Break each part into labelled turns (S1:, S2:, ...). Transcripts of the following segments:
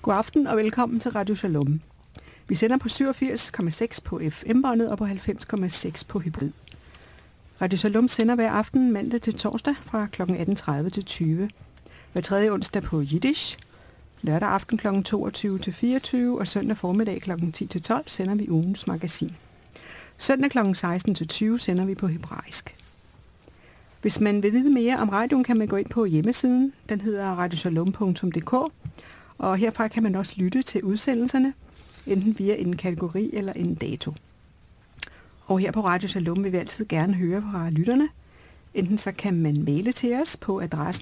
S1: God aften og velkommen til Radio Shalom. Vi sender på 87,6 på FM-båndet og på 90,6 på hybrid. Radio Shalom sender hver aften mandag til torsdag fra kl. 18.30 til 20. Hver tredje onsdag på Yiddish. Lørdag aften kl. 22 til 24 og søndag formiddag kl. 10 til 12 sender vi ugens magasin. Søndag kl. 16 til 20 sender vi på hebraisk. Hvis man vil vide mere om radioen, kan man gå ind på hjemmesiden. Den hedder radioshalom.dk, og herfra kan man også lytte til udsendelserne, enten via en kategori eller en dato. Og her på Radio Shalom vil vi altid gerne høre fra lytterne. Enten så kan man maile til os på adressen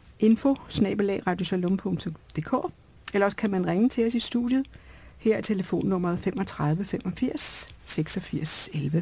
S1: info@radioshalom.dk, eller også kan man ringe til os i studiet. Her er telefonnummeret 35 85 86 11.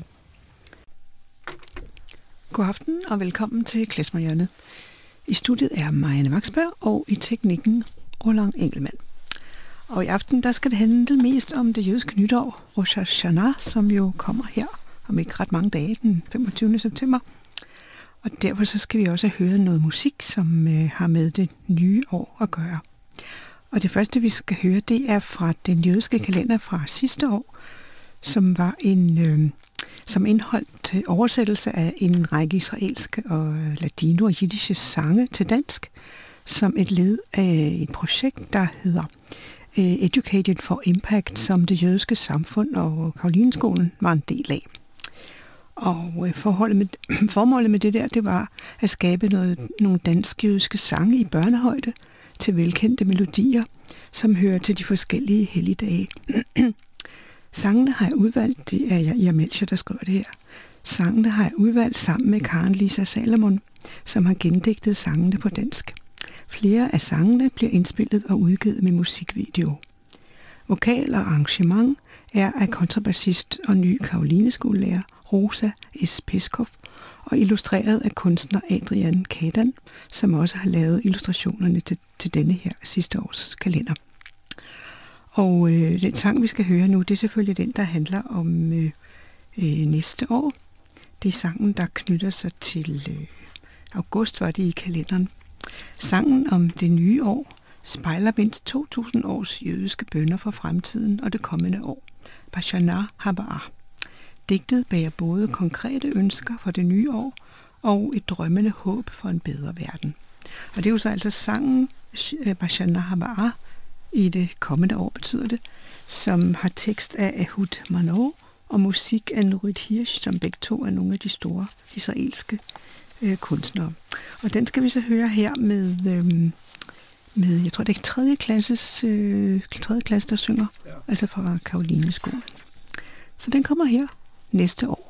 S1: God aften og velkommen til Klezmerhjørnet. I studiet er Marianne Vaksberg og i teknikken Roland Engelmann. Og i aften der skal det handle mest om det jødiske nytår, Rosh Hashanah, som jo kommer her om ikke ret mange dage, den 25. september. Og derfor så skal vi også høre noget musik, som har med det nye år at gøre. Og det første vi skal høre, det er fra den jødiske kalender fra sidste år, som var som indeholdt oversættelse af en række israelske og ladino- og jiddische sange til dansk, som et led af et projekt, der hedder Educated for Impact, som det jødiske samfund og Karolinskolen var en del af. Og formålet med det der, det var at skabe nogle dansk-jødiske sange i børnehøjde til velkendte melodier, som hører til de forskellige helligdage. Sangene har jeg udvalgt, det er Yair Melchior, der skriver det her. Sangene har jeg udvalgt sammen med Karen Lisa Salomon, som har gendigtet sangene på dansk. Flere af sangene bliver indspillet og udgivet med musikvideo. Vokal og arrangement er af kontrabassist og ny Karolineskolelærer Rosa S. Peskov og illustreret af kunstner Adrian Kadan, som også har lavet illustrationerne til denne her sidste års kalender. Og den sang, vi skal høre nu, det er selvfølgelig den, der handler om næste år. Det er sangen, der knytter sig til august, var det i kalenderen. Sangen om det nye år spejler mindst 2000 års jødiske bønner for fremtiden og det kommende år. Bashana Haba'ah. Digtet bærer både konkrete ønsker for det nye år og et drømmende håb for en bedre verden. Og det er jo så altså sangen Bashana Haba'ah i det kommende år, betyder det, som har tekst af Ehud Manoh og musik af Nurit Hirsch, som begge to er nogle af de store israelske kunstnere. Og den skal vi så høre her med jeg tror det er tredje klasse, der synger, ja. Altså fra Karolineskolen. Så den kommer her næste år.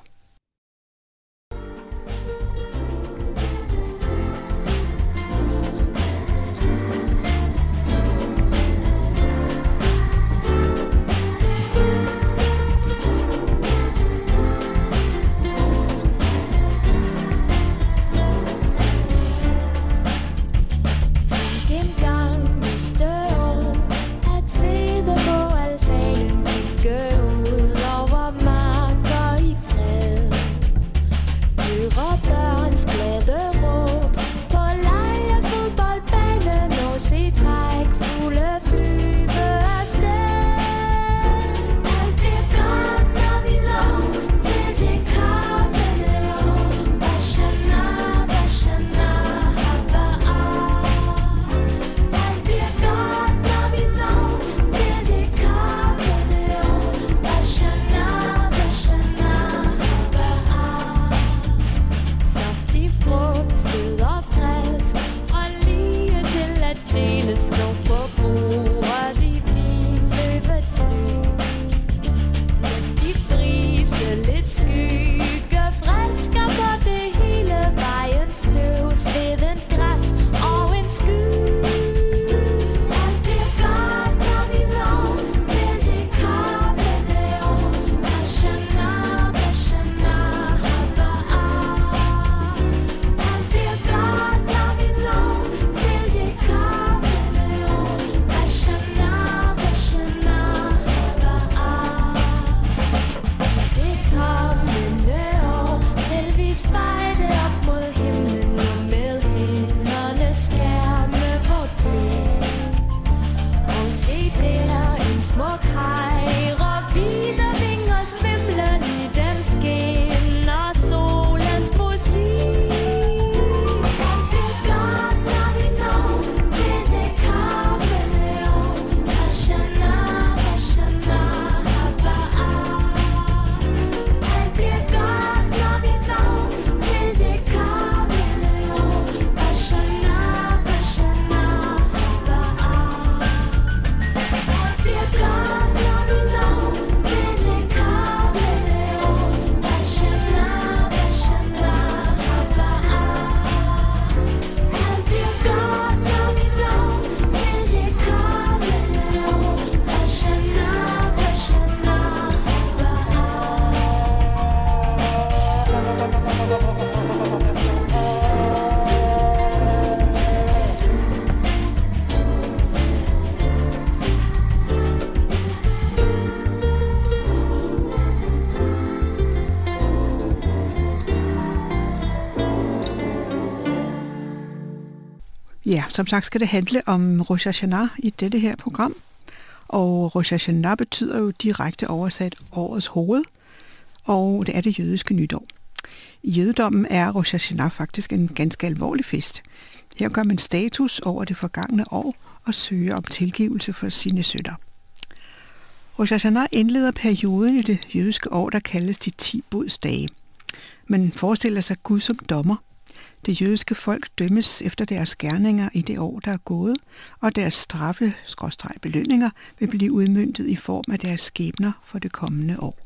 S1: Ja, som sagt skal det handle om Rosh Hashanah i dette her program. Og Rosh Hashanah betyder jo direkte oversat årets hoved, og det er det jødiske nytår. I jødedommen er Rosh Hashanah faktisk en ganske alvorlig fest. Her gør man status over det forgangne år og søger om tilgivelse for sine synder. Rosh Hashanah indleder perioden i det jødiske år, der kaldes de 10 budsdage. Man forestiller sig Gud som dommer. Det jødiske folk dømmes efter deres gerninger i det år, der er gået, og deres straffe/belønninger vil blive udmøntet i form af deres skæbner for det kommende år.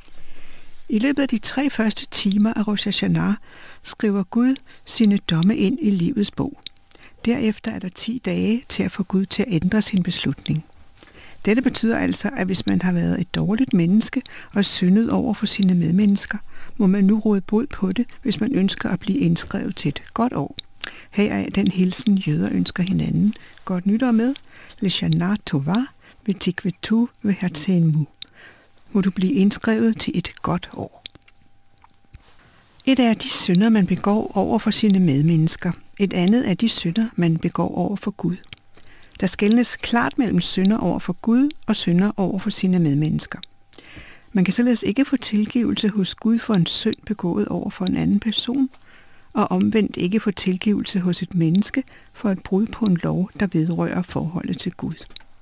S1: I løbet af de 3 første timer af Rosh Hashanah skriver Gud sine domme ind i livets bog. Derefter er der 10 dage til at få Gud til at ændre sin beslutning. Dette betyder altså, at hvis man har været et dårligt menneske og syndet over for sine medmennesker, må man nu råde bod på det, hvis man ønsker at blive indskrevet til et godt år. Her er den hilsen, jøder ønsker hinanden. Godt nytår med. Leshana tova v'tikvetu v'hertzenmu. Må du blive indskrevet til et godt år. Et er de synder, man begår over for sine medmennesker. Et andet er de synder, man begår over for Gud. Der skelnes klart mellem synder over for Gud og synder over for sine medmennesker. Man kan således ikke få tilgivelse hos Gud for en synd begået over for en anden person, og omvendt ikke få tilgivelse hos et menneske for et brud på en lov, der vedrører forholdet til Gud.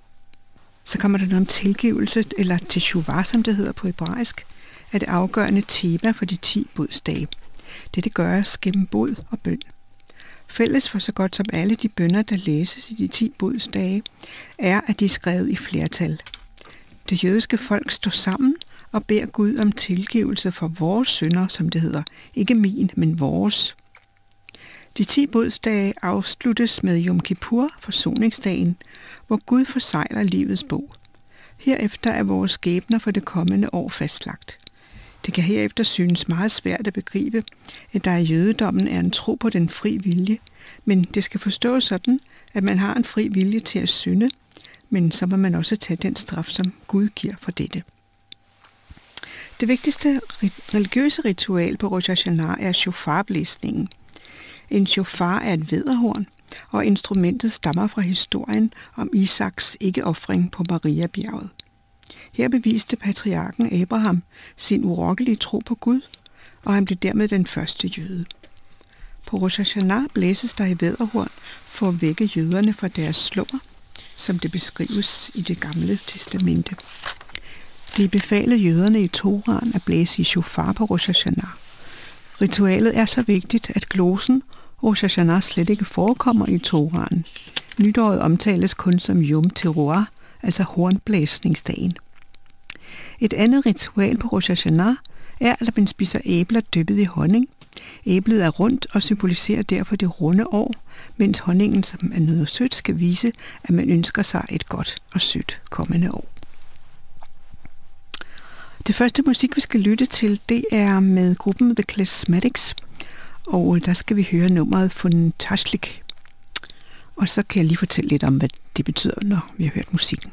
S1: Så kommer der noget om tilgivelse, eller teshuvah, som det hedder på hebraisk, er det afgørende tema for de 10 budsdage. Dette gøres gennem bud og bøn. Fælles for så godt som alle de bønner, der læses i de 10 budsdage, er, at de er skrevet i flertal. Det jødiske folk står sammen og beder Gud om tilgivelse for vores synder, som det hedder. Ikke min, men vores. De 10 budsdage afsluttes med Yom Kippur, forsoningsdagen, hvor Gud forsejler livets bog. Herefter er vores skæbner for det kommende år fastlagt. Det kan herefter synes meget svært at begribe, at der i jødedommen er en tro på den fri vilje, men det skal forstås sådan, at man har en fri vilje til at synde, men så må man også tage den straf, som Gud giver for dette. Det vigtigste religiøse ritual på Rosh Hashanah er shofarblæsningen. En shofar er et vædderhorn, og instrumentet stammer fra historien om Isaks ikke-ofring på Mariabjerget. Her beviste patriarken Abraham sin urokkelige tro på Gud, og han blev dermed den første jøde. På Rosh Hashanah blæses der i vædderhorn for at vække jøderne fra deres slummer, som det beskrives i det gamle testamente. Det befalede jøderne i Toraen at blæse i shofar på Rosh Hashanah. Ritualet er så vigtigt, at glosen Rosh Hashanah slet ikke forekommer i Toraen. Nytåret omtales kun som Yom Teruah, altså hornblæsningsdagen. Et andet ritual på Rosh Hashanah er, at man spiser æbler dyppet i honning. Æblet er rundt og symboliserer derfor det runde år, mens honningen, som er noget sødt, skal vise, at man ønsker sig et godt og sødt kommende år. Det første musik, vi skal lytte til, det er med gruppen The Klezmatics, og der skal vi høre nummeret von Tashlik. Og så kan jeg lige fortælle lidt om, hvad det betyder, når vi har hørt musikken.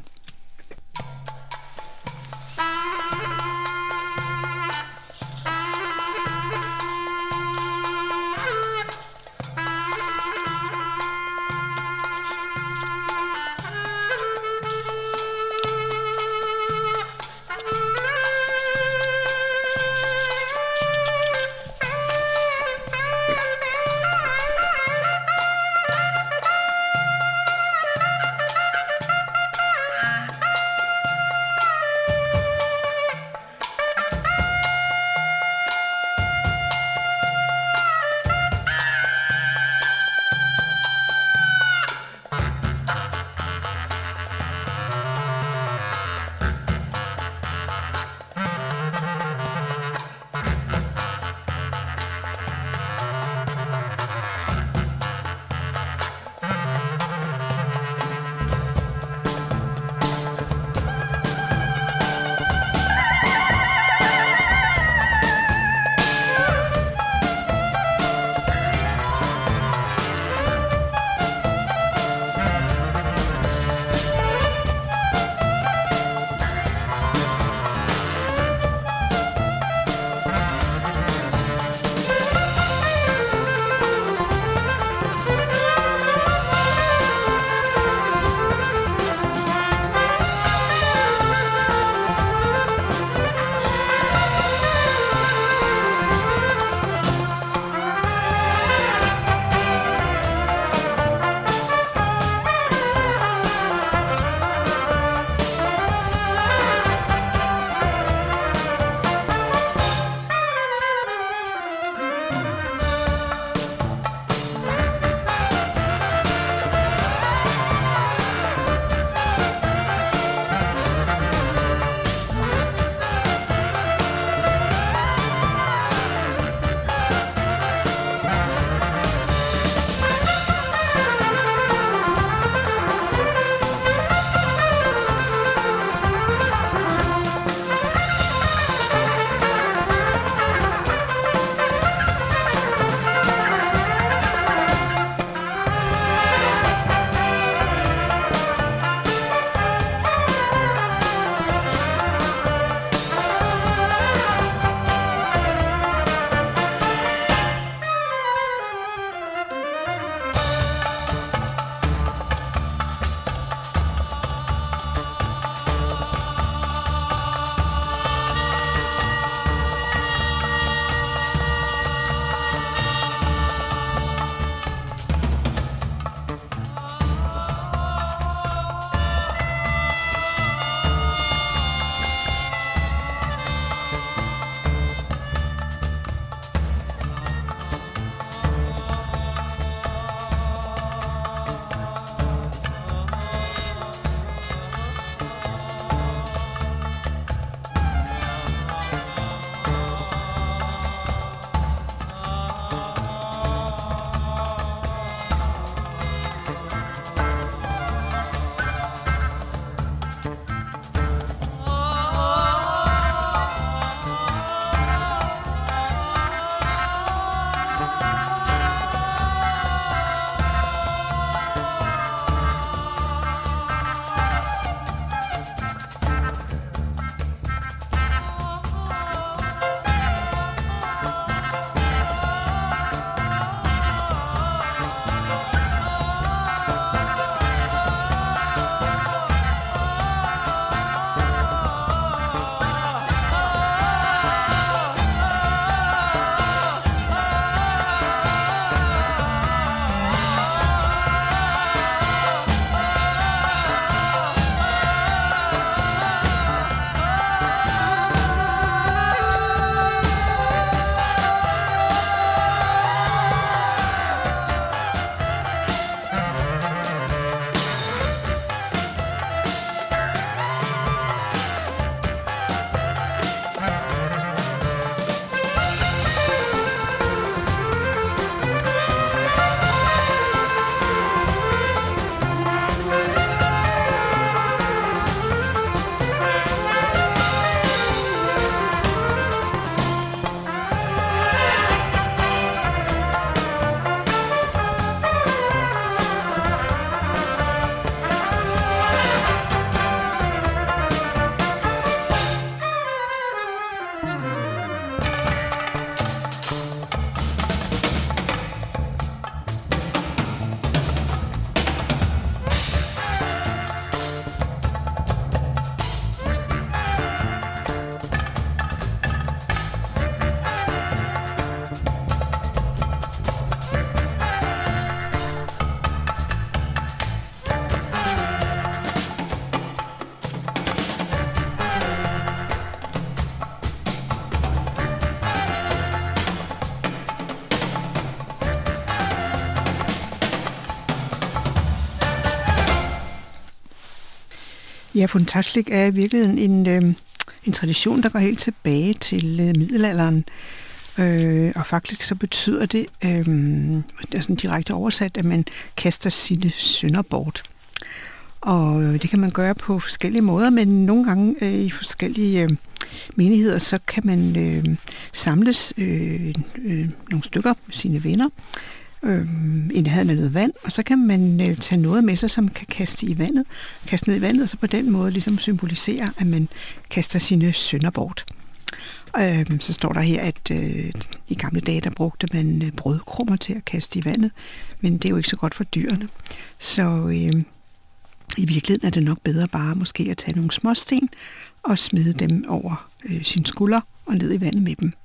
S1: Ja, funtastic er i virkeligheden en tradition, der går helt tilbage til middelalderen. Og faktisk så betyder det, sådan direkte oversat, at man kaster sine synder bort. Og det kan man gøre på forskellige måder, men nogle gange i forskellige menigheder, så kan man samles nogle stykker med sine venner, i nærheden af noget vand, og så kan man tage noget med sig, som kan kaste ned i vandet, og så på den måde ligesom symbolisere, at man kaster sine synder bort. Så står der her, at i gamle dage, der brugte man brødkrummer til at kaste i vandet, men det er jo ikke så godt for dyrene. Så i virkeligheden er det nok bedre bare måske at tage nogle småsten og smide dem over sine skuldre og ned i vandet med dem.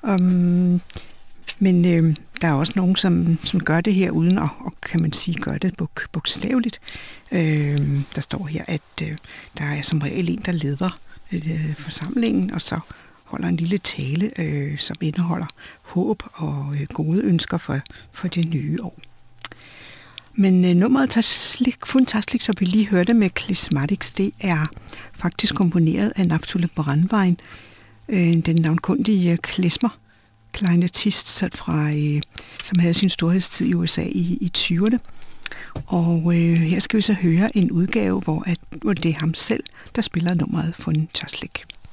S1: Men der er også nogen, som gør det her uden at kan man sige, gøre det bogstaveligt. Der står her, at der er som regel en, der leder forsamlingen, og så holder en lille tale, som indeholder håb og gode ønsker for det nye år. Men nummeret Funtastic, som vi lige hørte med Klezmatics, det er faktisk komponeret af Naftuli Brandwein, den navnkundige klezmer, klarinettist, som havde sin storhedstid i USA i 20'erne. Og her skal vi så høre en udgave, hvor det er ham selv, der spiller nummeret Funtastic.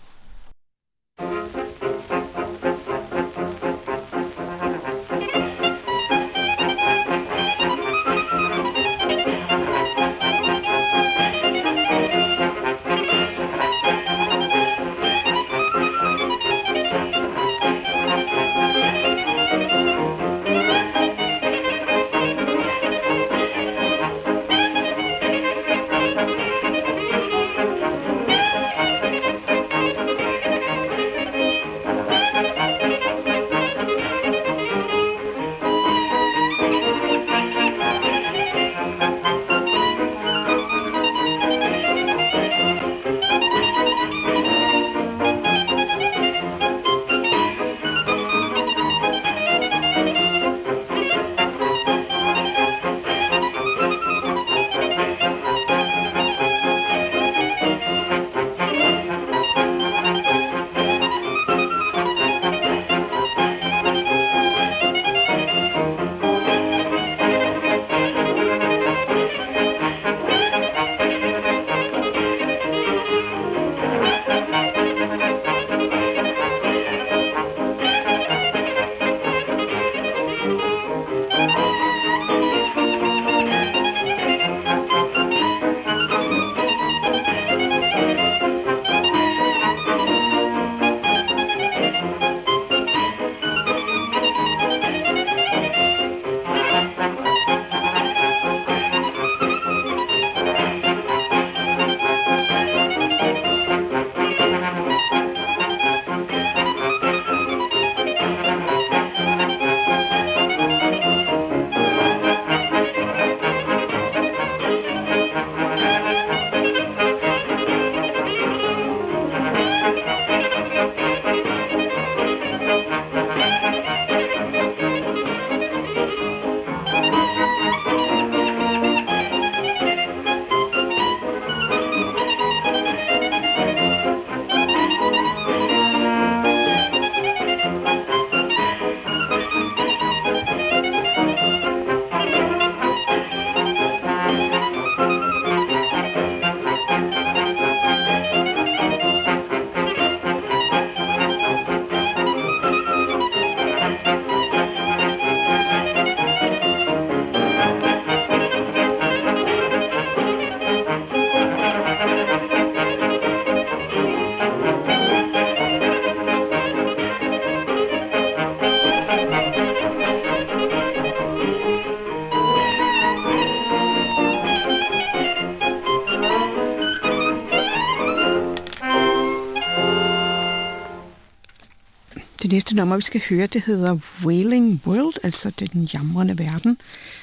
S1: Det næste nummer, vi skal høre, det hedder Wailing World, altså den jamrende verden,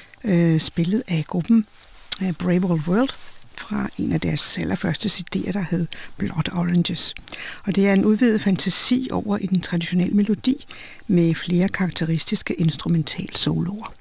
S1: spillet af gruppen Brave Old World fra en af deres allerførste CD'er, der hed Blood Oranges. Og det er en udvidet fantasi over i den traditionelle melodi med flere karakteristiske instrumental soloer.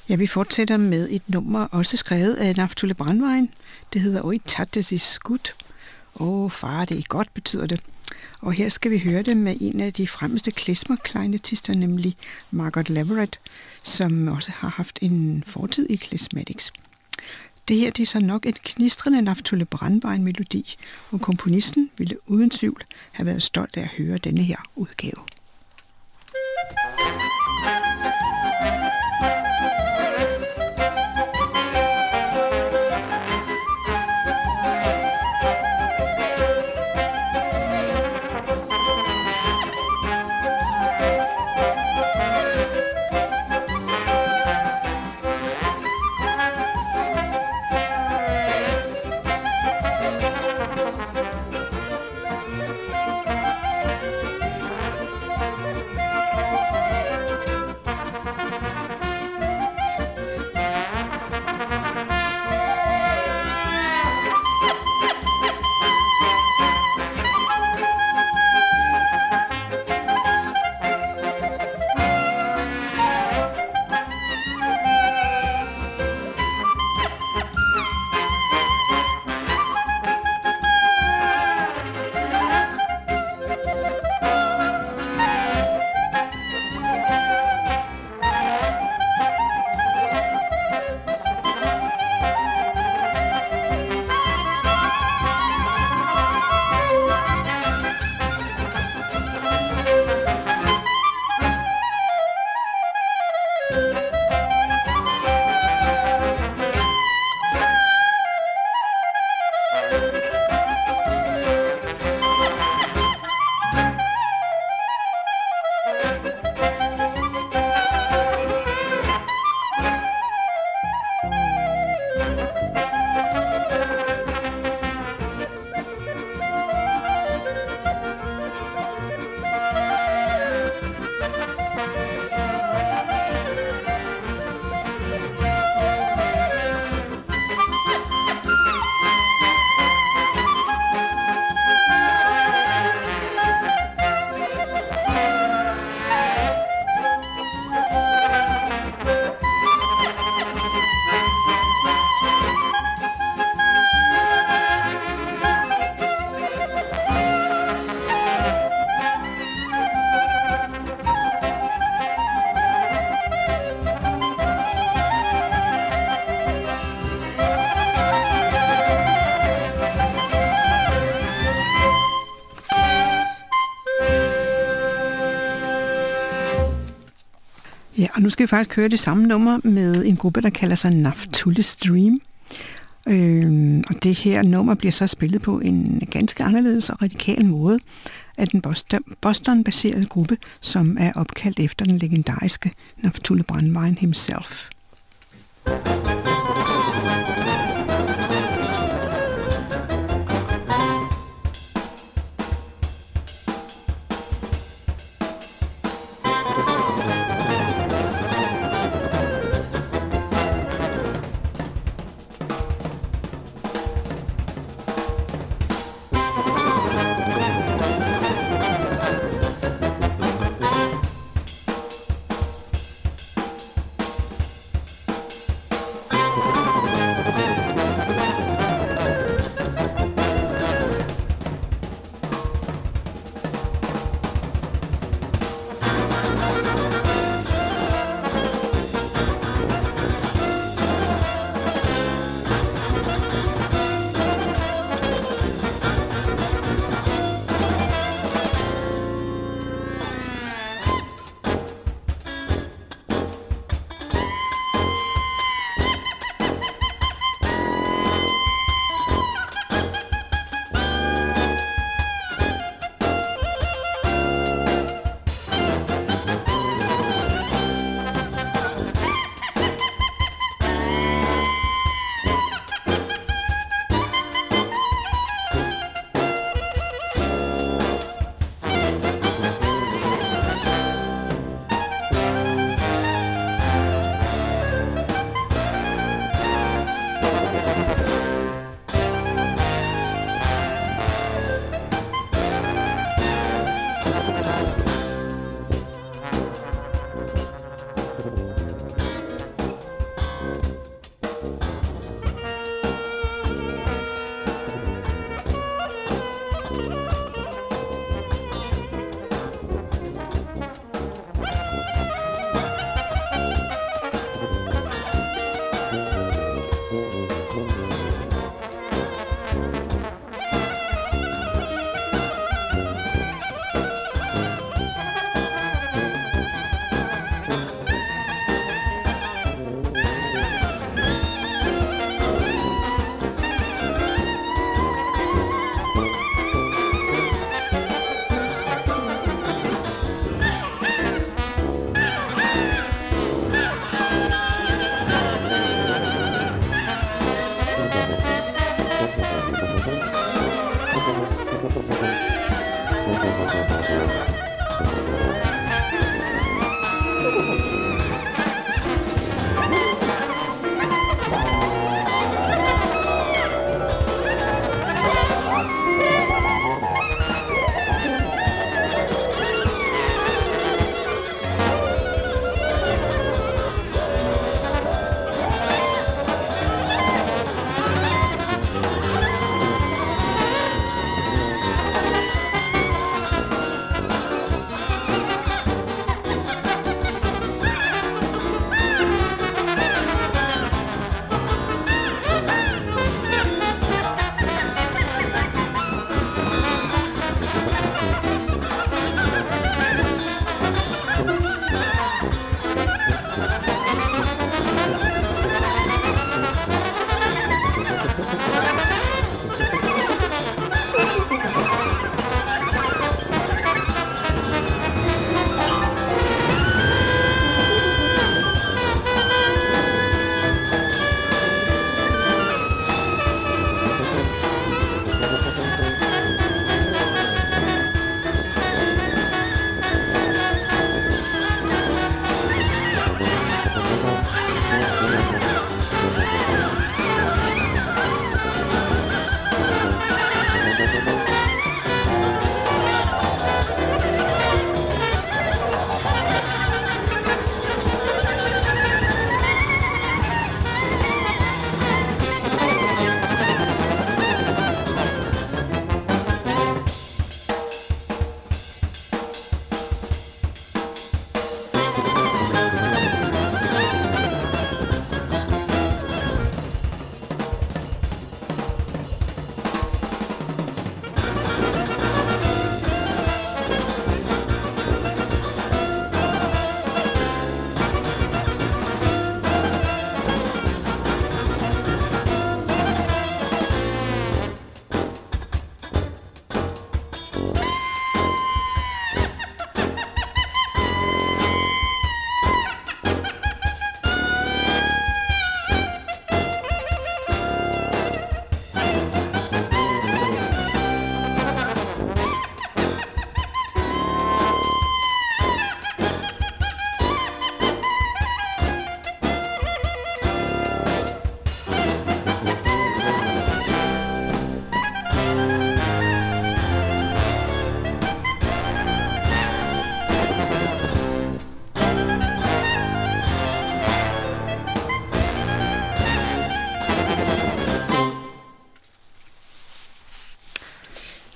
S1: Ja, vi fortsætter med et nummer, også skrevet af Naftuli Brandwein. Det hedder Oi Tattes is gut. Far, det er godt, betyder det. Og her skal vi høre det med en af de fremmeste klezmer-kleinetister, nemlig Margot Leverett, som også har haft en fortid i klezmatics. Det her det er så nok et knistrende Naftuli Brandwein-melodi, og komponisten ville uden tvivl have været stolt af at høre denne her udgave. Ja, og nu skal vi faktisk høre det samme nummer med en gruppe, der kalder sig Naftulis Dream. Og det her nummer bliver så spillet på en ganske anderledes og radikal måde af den Boston-baserede gruppe, som er opkaldt efter den legendariske Naftuli Brandwein himself.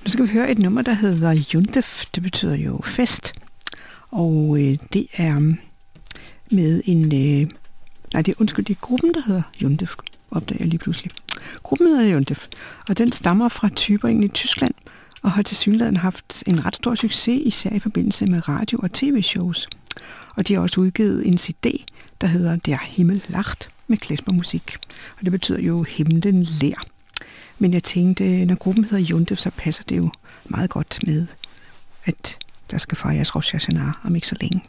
S1: skal vi høre et nummer, der hedder Jundef. Det betyder jo fest. Og det er med en... det er gruppen, der hedder Jundef, opdager jeg lige pludselig. Gruppen hedder Jundef, og den stammer fra Tübingen i Tyskland, og har tilsyneladende haft en ret stor succes, især i forbindelse med radio- og tv-shows. Og de har også udgivet en CD, der hedder Der Himmel lacht, med klezmermusik. Og det betyder jo himlen ler. Men jeg tænkte, når gruppen hedder Jundef, så passer det jo meget godt med, at der skal fejres Rosh Hashanah om ikke så længe.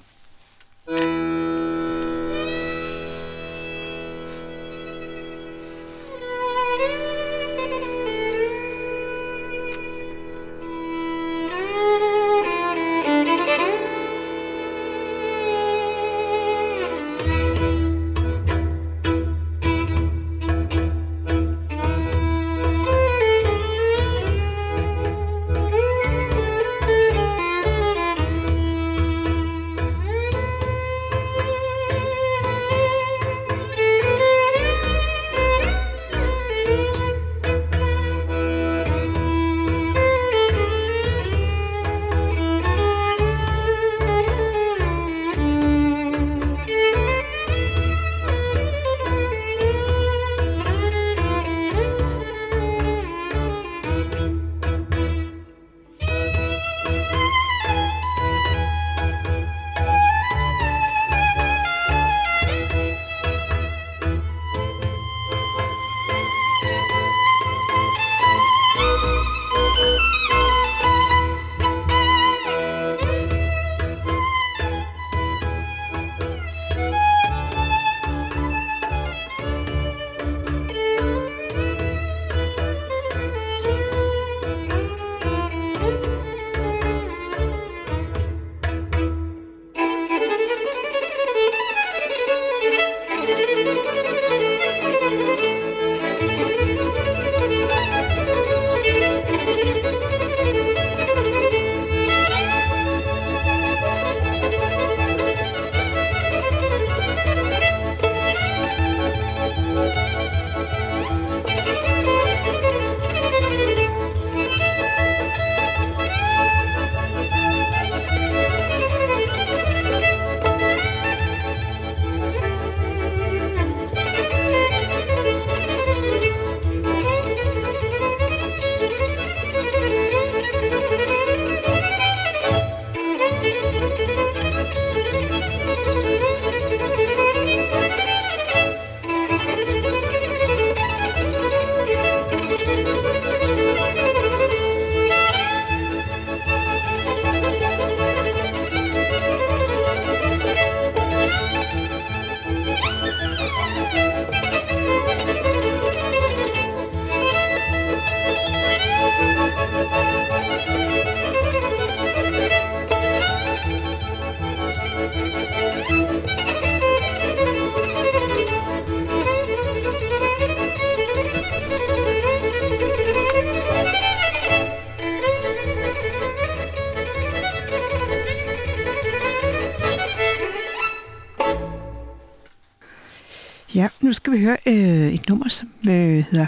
S1: Ja, nu skal vi høre et nummer, som hedder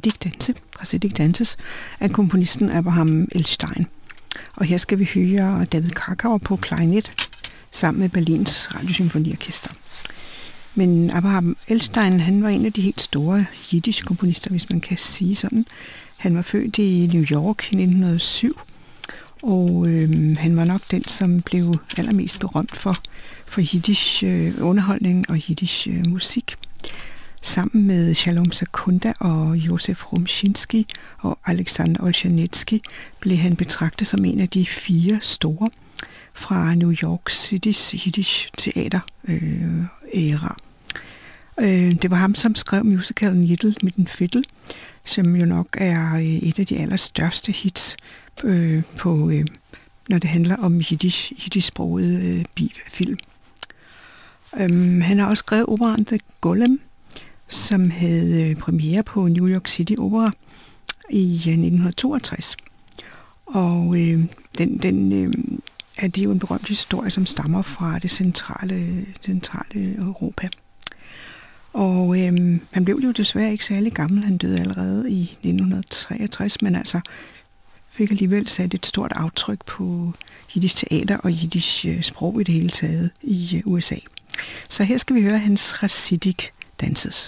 S1: Hasidic Dances af komponisten Abraham Elstein. Og her skal vi høre David Krakauer på klarinet sammen med Berlins Radiosymfoniorkester. Men Abraham Elstein, han var en af de helt store jiddisch-komponister, hvis man kan sige sådan. Han var født i New York i 1907, og han var nok den, som blev allermest berømt for jiddisch underholdning og jiddisch musik. Sammen med Shalom Sakunda og Josef Rumshinsky og Alexander Olshanetsky blev han betragtet som en af de 4 store fra New York City's jiddisch teater-æra. Det var ham, som skrev musicalen Yidel mit en Fiddle, som jo nok er et af de allerstørste hits når det handler om jiddisch-sproget film. Han har også skrevet operaen The Golem, som havde premiere på New York City Opera i 1962. Og den er det jo en berømt historie, som stammer fra det centrale Europa. Og han blev jo desværre ikke særlig gammel. Han døde allerede i 1963, men altså fik alligevel sat et stort aftryk på jiddisch teater og jiddisch sprog i det hele taget i USA. Så her skal vi høre hans Hasidic danses.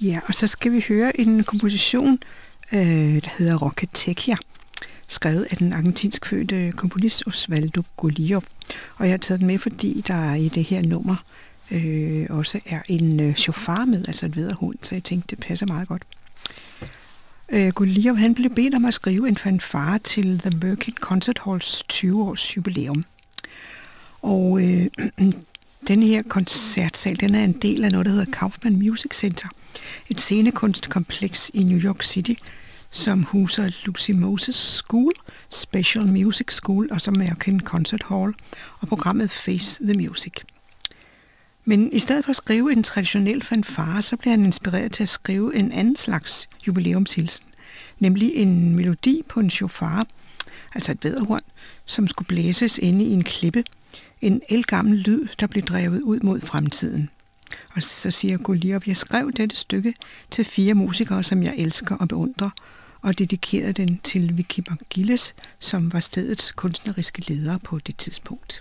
S1: Ja, og så skal vi høre en komposition, der hedder Rocketechia, skrevet af den argentinsk fødte komponist Osvaldo Golijov. Og jeg har taget den med, fordi der i det her nummer også er en shofar med, altså et vædderhund, så jeg tænkte, det passer meget godt. Golijov, han blev bedt om at skrive en fanfare til The Merkin Concert Halls 20-års jubilæum. Og denne her koncertsal, den er en del af noget, der hedder Kaufman Music Center, et scenekunstkompleks i New York City, som huser Lucy Moses School, Special Music School og så American Concert Hall og programmet Face the Music. Men i stedet for at skrive en traditionel fanfare, så bliver han inspireret til at skrive en anden slags jubilæumshilsen, nemlig en melodi på en shofar, altså et vædderhorn, som skulle blæses inde i en klippe, en ældgammel lyd, der blev drevet ud mod fremtiden. Og så siger Golijov, jeg skrev dette stykke til 4 musikere, som jeg elsker og beundrer, og dedikerede den til Vicky McGillis, som var stedets kunstneriske leder på det tidspunkt.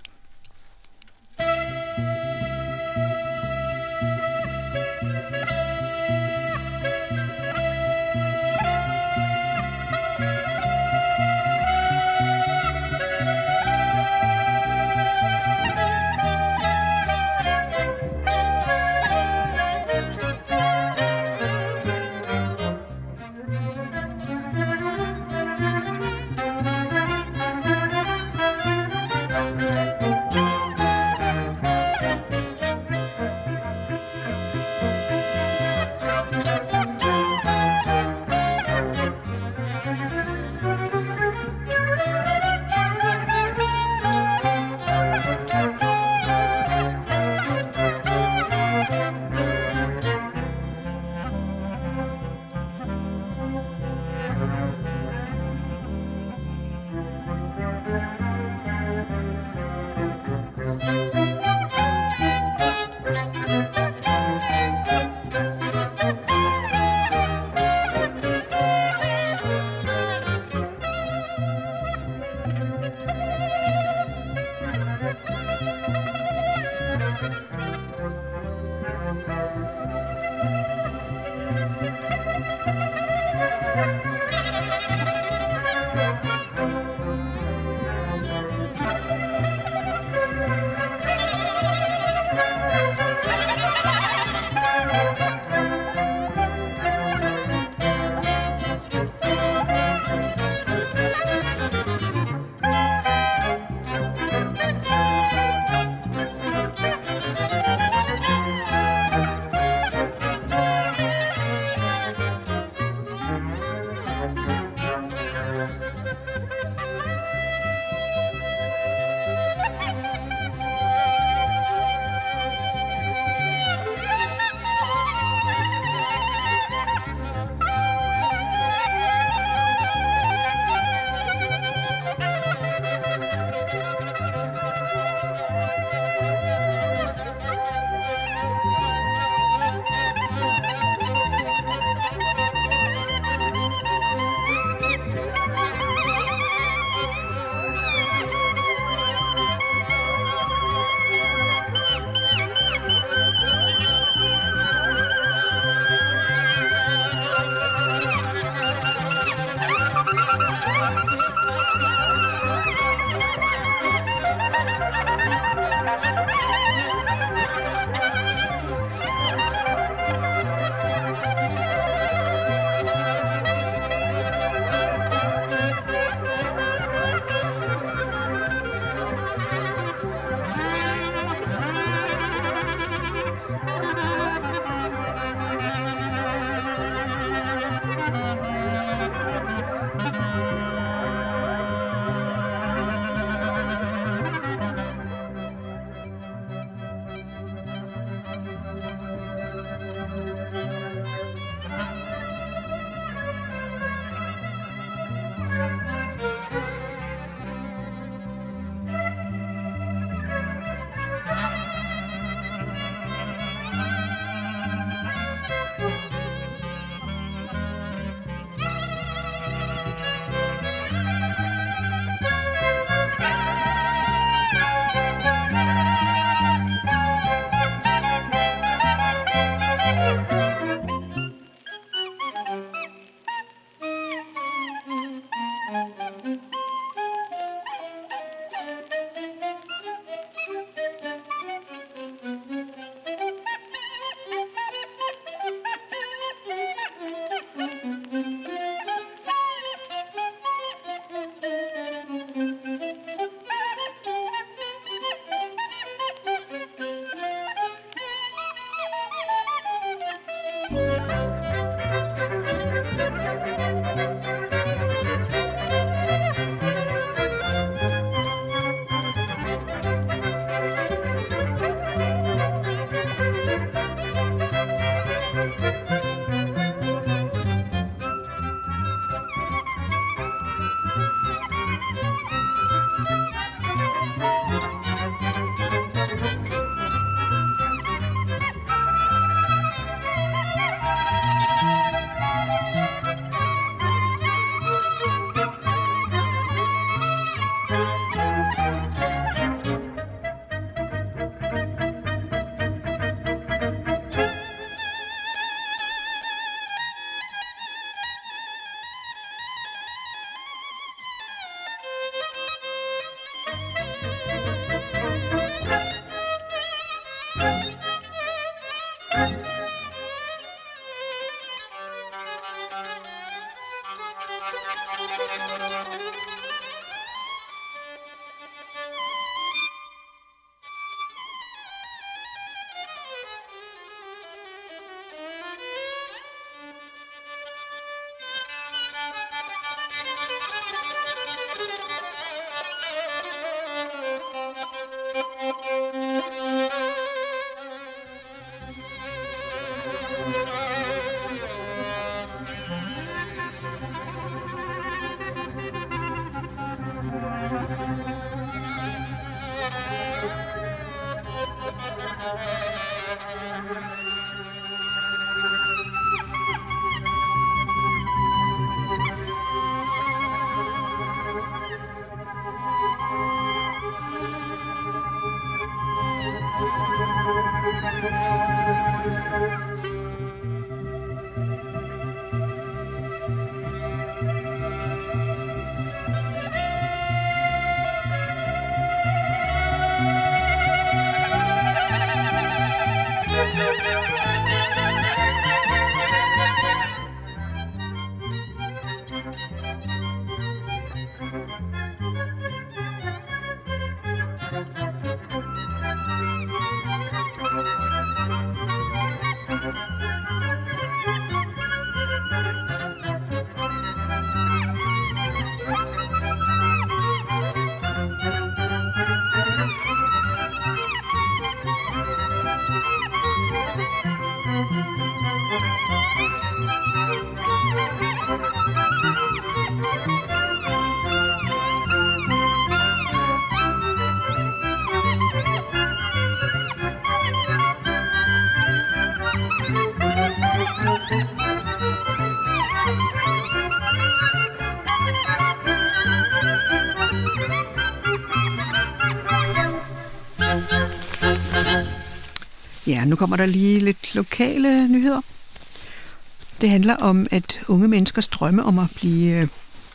S1: Ja, nu kommer der lige lidt lokale nyheder. Det handler om, at unge menneskers drømme om at blive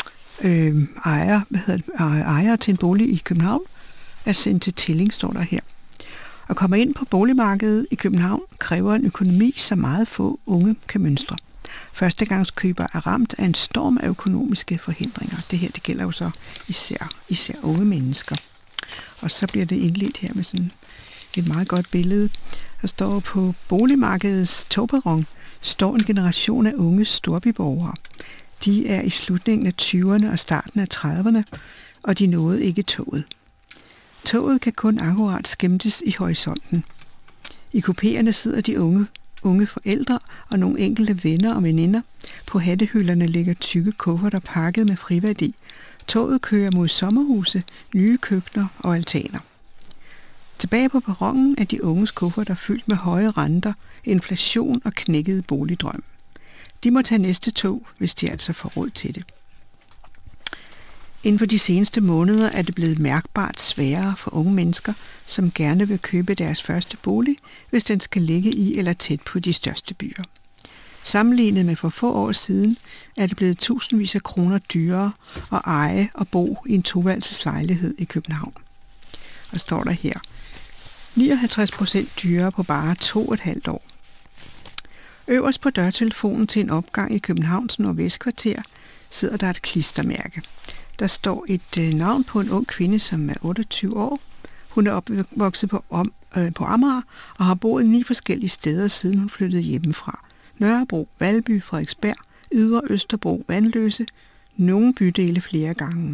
S1: ejere til en bolig i København er sendt til tælling, står der her. At komme ind på boligmarkedet i København kræver en økonomi, så meget få unge kan mønstre. Førstegangskøbere er ramt af en storm af økonomiske forhindringer. Det gælder jo så især unge mennesker. Og så bliver det indledt her med sådan et meget godt billede. Der står på boligmarkedets togperron står en generation af unge storbyborgere. De er i slutningen af 20'erne og starten af 30'erne, og de nåede ikke toget. Toget kan kun akkurat skimtes i horisonten. I kupéerne sidder de unge forældre og nogle enkelte venner og veninder. På hattehylderne ligger tykke kufferter pakket med friværdi. Toget kører mod sommerhuse, nye køkkener og altaner. Tilbage på perronen er de unges kufferter fyldt med høje renter, inflation og knækkede boligdrøm. De må tage næste tog, hvis de altså får råd til det. Inden for de seneste måneder er det blevet mærkbart sværere for unge mennesker, som gerne vil købe deres første bolig, hvis den skal ligge i eller tæt på de største byer. Sammenlignet med for få år siden er det blevet tusindvis af kroner dyrere at eje og bo i en toværelseslejlighed i København. Og står der her, 59% dyrere på bare 2,5 år. Øverst på dørtelefonen til en opgang i Københavns Nordvestkvarter sidder der et klistermærke. Der står et navn på en ung kvinde, som er 28 år. Hun er opvokset på Amager og har boet 9 forskellige steder, siden hun flyttede hjemmefra. Nørrebro, Valby, Frederiksberg, Ydre Østerbro, Vandløse, nogle bydele flere gange.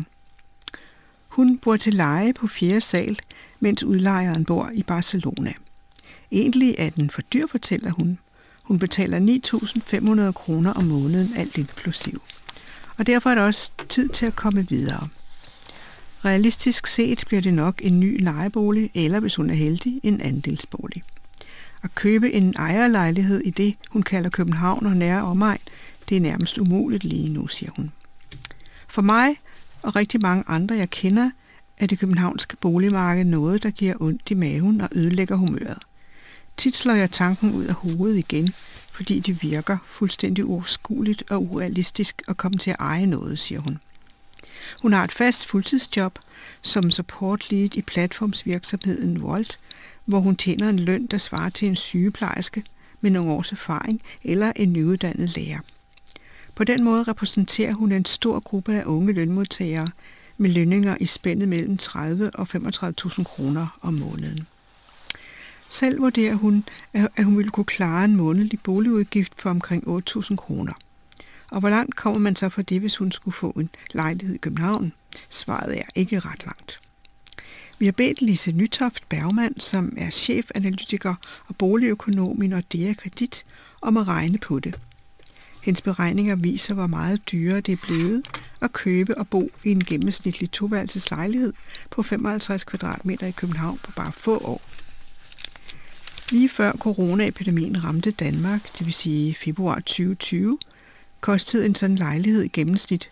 S1: Hun bor til leje på 4. sal, mens udlejeren bor i Barcelona. Egentlig er den for dyr, fortæller hun. Hun betaler 9.500 kroner om måneden, alt inklusiv. Og derfor er det også tid til at komme videre. Realistisk set bliver det nok en ny lejebolig, eller hvis hun er heldig, en andelsbolig. At købe en ejerlejlighed i det, hun kalder København og nære omegn, det er nærmest umuligt lige nu, siger hun. For mig og rigtig mange andre, jeg kender, er det københavnske boligmarked noget, der giver ondt i maven og ødelægger humøret. Tit slår jeg tanken ud af hovedet igen, fordi det virker fuldstændig uoverskueligt og urealistisk at komme til at eje noget, siger hun. Hun har et fast fuldtidsjob som support lead i platformsvirksomheden Volt, hvor hun tjener en løn, der svarer til en sygeplejerske med nogle års erfaring eller en nyuddannet lærer. På den måde repræsenterer hun en stor gruppe af unge lønmodtagere med lønninger i spændet mellem 30 og 35.000 kroner om måneden. Selv vurderer hun, at hun ville kunne klare en månedlig boligudgift for omkring 8.000 kroner. Og hvor langt kommer man så for det, hvis hun skulle få en lejlighed i København? Svaret er ikke ret langt. Vi har bedt Lise Nytoft Bergmann, som er chefanalytiker og boligøkonom i Nordea Kredit, om at regne på det. Hendes beregninger viser, hvor meget dyrere det er blevet at købe og bo i en gennemsnitlig toværelseslejlighed på 55 kvadratmeter i København på bare få år. Lige før coronaepidemien ramte Danmark, det vil sige februar 2020, kostede en sådan lejlighed i gennemsnit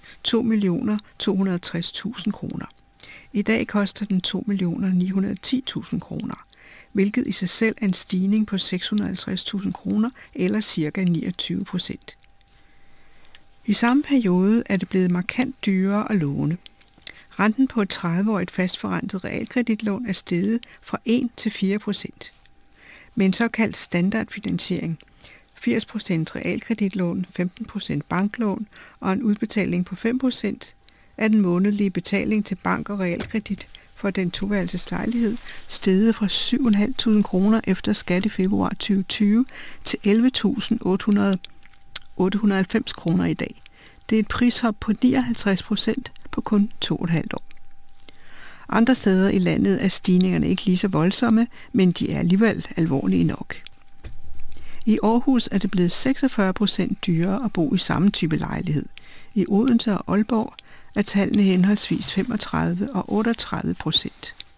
S1: 2.260.000 kroner. I dag koster den 2.910.000 kroner. hvilket i sig selv er en stigning på 650.000 kroner eller ca. 29%. I samme periode er det blevet markant dyrere at låne. Renten på et 30-årigt fastforrentet realkreditlån er steget fra 1 til 4%. Med en såkaldt standardfinansiering, 80% realkreditlån, 15% banklån og en udbetaling på 5%, er den månedlige betaling til bank og realkredit for den toværelseslejlighed steget fra 7.500 kroner efter skat i februar 2020 til 11.890 kroner i dag. Det er et prishop på 59% på kun 2,5 år. Andre steder i landet er stigningerne ikke lige så voldsomme, men de er alligevel alvorlige nok. I Aarhus er det blevet 46% dyrere at bo i samme type lejlighed. I Odense og Aalborg er tallene henholdsvis 35 og 38%.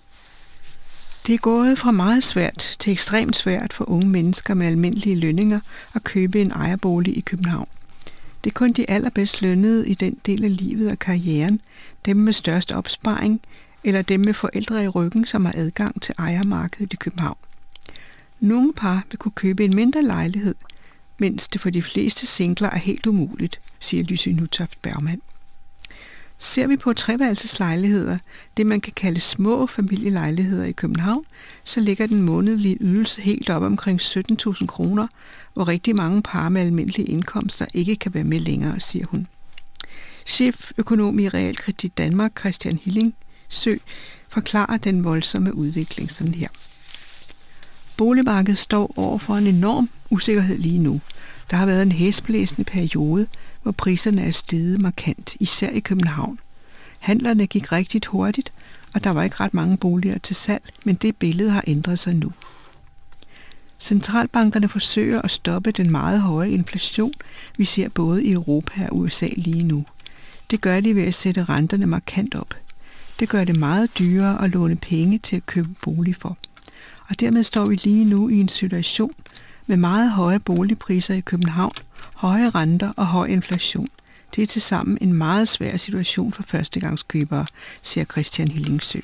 S1: Det er gået fra meget svært til ekstremt svært for unge mennesker med almindelige lønninger at købe en ejerbolig i København. Det er kun de allerbedst lønnede i den del af livet og karrieren, dem med størst opsparing, eller dem med forældre i ryggen, som har adgang til ejermarkedet i København. Nogle par vil kunne købe en mindre lejlighed, mens det for de fleste singler er helt umuligt, siger Lysy Nutoft Bergmann. Ser vi på treværelseslejligheder, det man kan kalde små familielejligheder i København, så ligger den månedlige ydelse helt op omkring 17.000 kroner, hvor rigtig mange par med almindelige indkomster ikke kan være med længere, siger hun. Cheføkonom i Realkredit Danmark, Christian Hillingsø, forklarer den voldsomme udvikling sådan her. Boligmarkedet står over for en enorm usikkerhed lige nu. Der har været en hæsblæsende periode, hvor priserne er steget markant, især i København. Handlerne gik rigtig hurtigt, og der var ikke ret mange boliger til salg, men det billede har ændret sig nu. Centralbankerne forsøger at stoppe den meget høje inflation, vi ser både i Europa og USA lige nu. Det gør de ved at sætte renterne markant op. Det gør det meget dyrere at låne penge til at købe bolig for. Og dermed står vi lige nu i en situation med meget høje boligpriser i København, høje renter og høj inflation. Det er tilsammen en meget svær situation for førstegangskøbere, siger Christian Hillingsø.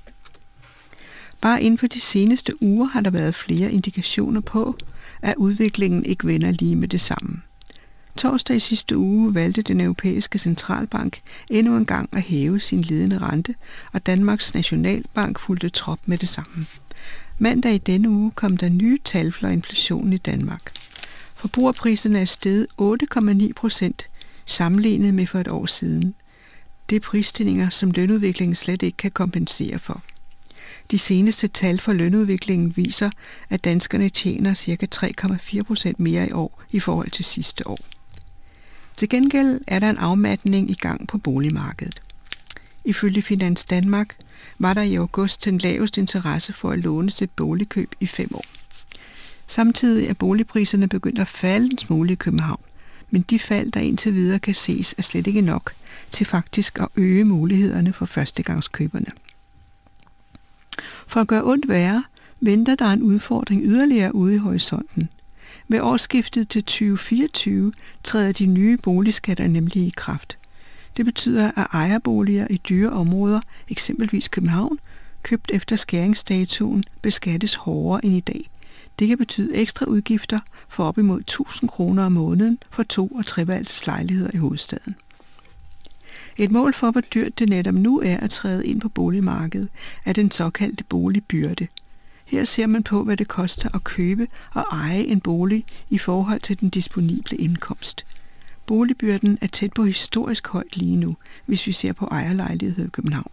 S1: Bare inden for de seneste uger har der været flere indikationer på, at udviklingen ikke vender lige med det samme. Torsdag i sidste uge valgte den europæiske centralbank endnu en gang at hæve sin ledende rente, og Danmarks Nationalbank fulgte trop med det samme. Mandag i denne uge kom der nye tal for inflationen i Danmark. Forbrugerpriserne er steget 8,9% sammenlignet med for et år siden. Det er prisstigninger, som lønudviklingen slet ikke kan kompensere for. De seneste tal for lønudviklingen viser, at danskerne tjener ca. 3,4% mere i år i forhold til sidste år. Til gengæld er der en afmatning i gang på boligmarkedet. Ifølge Finans Danmark var der i august den laveste interesse for at låne til boligkøb i 5 år. Samtidig er boligpriserne begyndt at falde en smule i København, men de fald, der indtil videre kan ses, er slet ikke nok til faktisk at øge mulighederne for førstegangskøberne. For at gøre ondt værre, venter der en udfordring yderligere ude i horisonten. Ved årsskiftet til 2024 træder de nye boligskatter nemlig i kraft. Det betyder, at ejerboliger i dyre områder, eksempelvis København, købt efter skæringsdatuen, beskattes hårdere end i dag. Det kan betyde ekstra udgifter for op imod 1.000 kroner om måneden for 2- og treværelseslejligheder i hovedstaden. Et mål for, hvor dyrt det netop nu er at træde ind på boligmarkedet, er den såkaldte boligbyrde. Her ser man på, hvad det koster at købe og eje en bolig i forhold til den disponible indkomst. Boligbyrden er tæt på historisk højt lige nu, hvis vi ser på ejerlejligheder i København.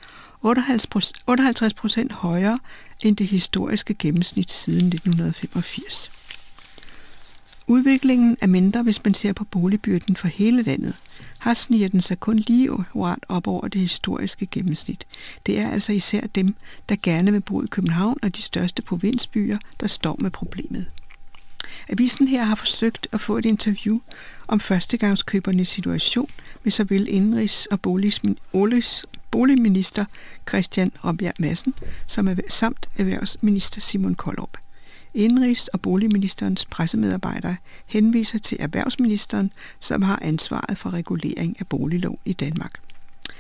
S1: 58% højere end det historiske gennemsnit siden 1985. Udviklingen er mindre, hvis man ser på boligbyrden for hele landet. Her sniger den sig kun lige op over det historiske gennemsnit. Det er altså især dem, der gerne vil bo i København og de største provinsbyer, der står med problemet. Avisen her har forsøgt at få et interview om førstegangskøbernes situation med såvel indenrigs- og boligminister Christian Rabjerg Madsen samt erhvervsminister Simon Kollerup. Indenrigs- og boligministerens pressemedarbejdere henviser til erhvervsministeren, som har ansvaret for regulering af boliglån i Danmark.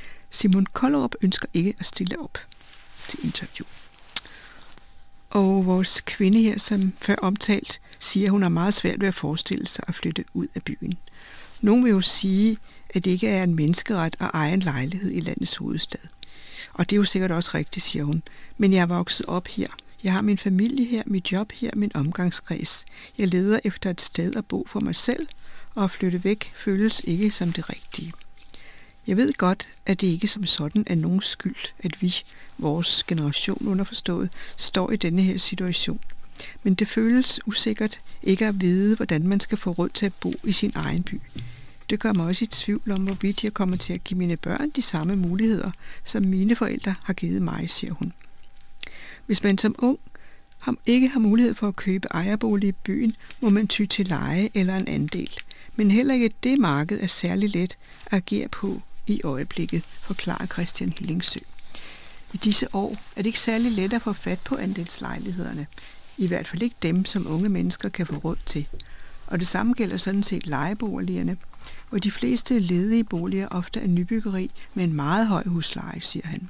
S1: Simon Kollerup ønsker ikke at stille op til interview. Og vores kvinde her, som før omtalt, siger, at hun har meget svært ved at forestille sig at flytte ud af byen. Nogen vil jo sige, at det ikke er en menneskeret at eje en lejlighed i landets hovedstad. Og det er jo sikkert også rigtigt, siger hun. Men jeg er vokset op her. Jeg har min familie her, mit job her, min omgangskreds. Jeg leder efter et sted at bo for mig selv, og at flytte væk føles ikke som det rigtige. Jeg ved godt, at det ikke som sådan er nogen skyld, at vi, vores generation underforstået, står i denne her situation. Men det føles usikkert ikke at vide, hvordan man skal få råd til at bo i sin egen by. Det gør mig også i tvivl om, hvorvidt jeg kommer til at give mine børn de samme muligheder, som mine forældre har givet mig, siger hun. Hvis man som ung ikke har mulighed for at købe ejerbolig i byen, må man ty til leje eller en andel. Men heller ikke det marked er særlig let at agere på i øjeblikket, forklarer Christian Hillingsø. I disse år er det ikke særlig let at få fat på andelslejlighederne. I hvert fald ikke dem, som unge mennesker kan få råd til. Og det samme gælder sådan set lejeboligerne, hvor de fleste ledige boliger ofte er nybyggeri med en meget høj husleje, siger han.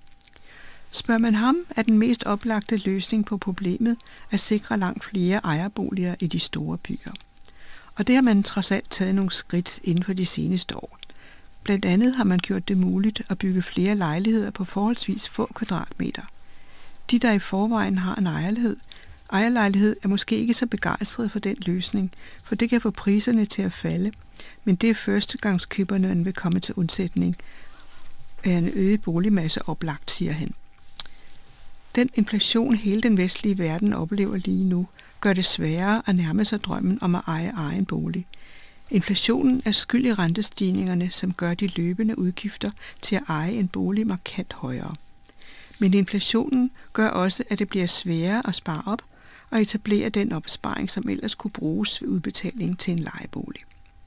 S1: Spørger man ham, er den mest oplagte løsning på problemet at sikre langt flere ejerboliger i de store byer. Og det har man trods alt taget nogle skridt inden for de seneste år. Blandt andet har man gjort det muligt at bygge flere lejligheder på forholdsvis få kvadratmeter. De, der i forvejen har en ejerlejlighed, er måske ikke så begejstrede for den løsning, for det kan få priserne til at falde, men det er førstegangskøberne, man vil komme til undsætning af en øget boligmasse oplagt, siger han. Den inflation, hele den vestlige verden oplever lige nu, gør det sværere at nærme sig drømmen om at eje egen bolig. Inflationen er skyld i rentestigningerne, som gør de løbende udgifter til at eje en bolig markant højere. Men inflationen gør også, at det bliver sværere at spare op og etablere den opsparing, som ellers kunne bruges ved udbetaling til en lejebolig.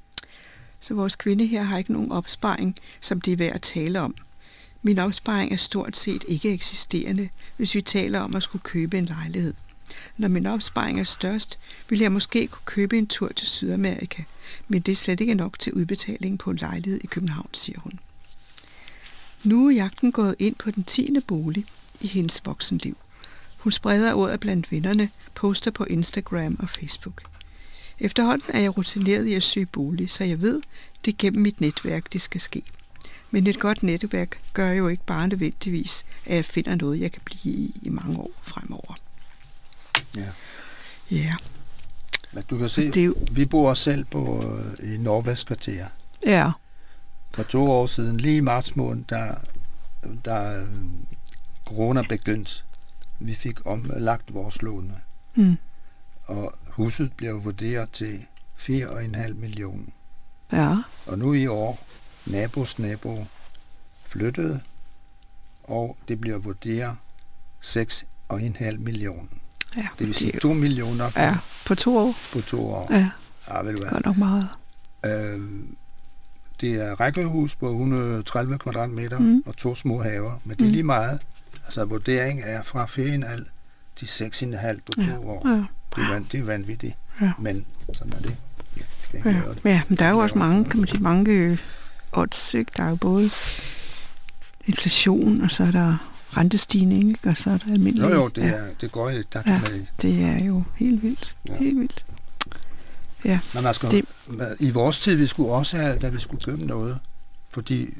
S1: Så vores kvinde her har ikke nogen opsparing, som det er værd at tale om. Min opsparing er stort set ikke eksisterende, hvis vi taler om at skulle købe en lejlighed. Når min opsparing er størst, vil jeg måske kunne købe en tur til Sydamerika, men det er slet ikke nok til udbetaling på en lejlighed i København, siger hun. Nu er jagten gået ind på den 10. bolig i hendes voksenliv. Hun spreder ordet blandt vennerne, poster på Instagram og Facebook. Efterhånden er jeg rutineret i at søge bolig, så jeg ved, det er gennem mit netværk, det skal ske. Men et godt netværk gør jo ikke bare nødvendigvis, at jeg finder noget, jeg kan blive i mange år fremover.
S2: Ja.
S1: Ja.
S2: Men du kan se, vi bor selv i Nordvestkvarter.
S1: Ja.
S2: For 2 år siden, lige i marts måned, da corona begyndte, vi fik omlagt vores lån. Og huset blev vurderet til 4,5 millioner.
S1: Ja.
S2: Og nu i år, nabos nabo flyttede, og det bliver vurderet 6,5 millioner.
S1: Ja,
S2: det vil sige 2 millioner
S1: på 2 år.
S2: På 2 år.
S1: Ja,
S2: ved du hvad?
S1: Godt nok meget.
S2: Det er rækkehus på 130 kvadratmeter og 2 små haver, men det er lige meget. Altså vurdering er fra 4,5 til 6,5 på 2 år. Ja. Det er vanvittigt. Ja. Men sådan er det.
S1: Ja, men der er jo også mange, kan man sige, mange odds, ikke? Der er jo både inflation, og så er der rentestigning, ikke? Og så er der almindelig...
S2: Jo, det går i takt med.
S1: Det er jo helt vildt. Ja. Helt vildt. Ja.
S2: Men man skal, i vores tid, vi skulle også have, da vi skulle købe noget, fordi,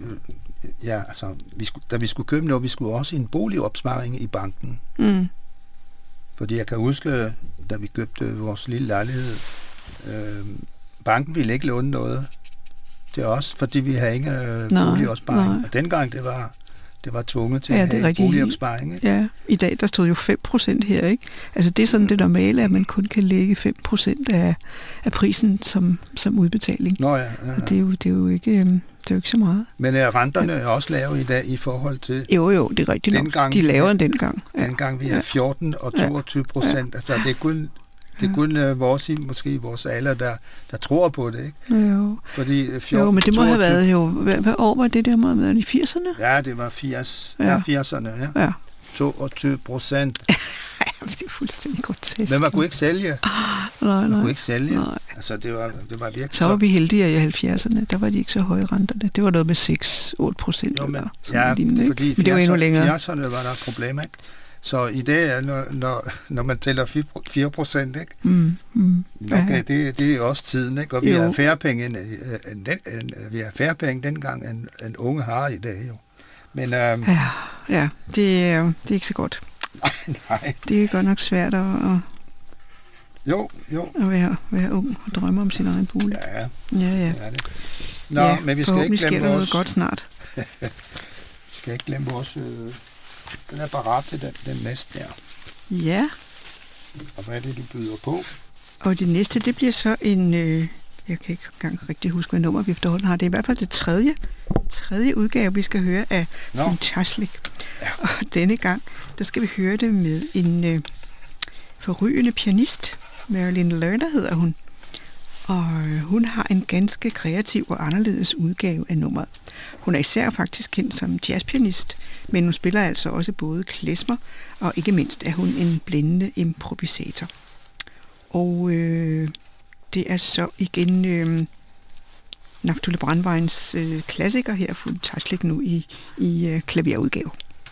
S2: da vi skulle købe noget, vi skulle også en boligopsparing i banken. Fordi jeg kan huske, da vi købte vores lille lejlighed, banken ville ikke låne noget til os, fordi vi havde ikke boligopsparing. Og dengang det var tvunget til at have boligopsparing.
S1: Ja, i dag der stod jo 5% her, ikke? Altså det er sådan det normale, at man kun kan lægge 5% af prisen som udbetaling.
S2: Nå ja.
S1: Og det er jo ikke så meget.
S2: Men renterne er også lave i dag i forhold til...
S1: Jo, det er rigtigt nok. De er lavere end dengang.
S2: Dengang vi er 14 og 22%. Altså det er kun vores alder, der tror på det, ikke?
S1: Jo.
S2: Fordi 14,
S1: men det må 22, have været jo... Hvad år var det der må have været i 80'erne?
S2: Ja, det var 80'erne, ja. 22%.
S1: Det er fuldstændig grotesk.
S2: Men man kunne ikke sælge.
S1: Nej.
S2: Man kunne ikke sælge.
S1: Nej.
S2: Altså, det var virkelig...
S1: Så var vi heldigere i 70'erne. Der var de ikke så høje renterne. Det var noget med 6-8%.
S2: Jo, men,
S1: lignende,
S2: fordi
S1: men det var endnu længere.
S2: 80'erne var der et problem, ikke? Så i dag, når man tæller 4%, ikke? Okay, det er også tiden, ikke? Og vi har færre penge, vi har færre penge dengang, end unge har i dag, jo. Men,
S1: ja, det er ikke så godt.
S2: Nej.
S1: Det er godt nok svært at være ung og drømme om sin egen bolig.
S2: Ja.
S1: Det
S2: er det. Nå, men vi skal ikke glemme
S1: noget godt snart.
S2: Vi skal ikke glemme vores... Den er parat til den næste der.
S1: Ja.
S2: Og hvad er det, du byder på?
S1: Og det næste, det bliver så en... jeg kan ikke engang rigtig huske, hvad nummer vi efterhånden har. Det er i hvert fald det tredje udgave, vi skal høre af Fantastic. Ja. Og denne gang, der skal vi høre det med en forrygende pianist. Marilyn Lerner hedder hun. Og hun har en ganske kreativ og anderledes udgave af nummeret. Hun er især faktisk kendt som jazzpianist, men hun spiller altså også både klezmer, og ikke mindst er hun en blændende improvisator. Og det er så igen Naftuli Brandweins klassiker her, Fantastic nu i klaverudgave.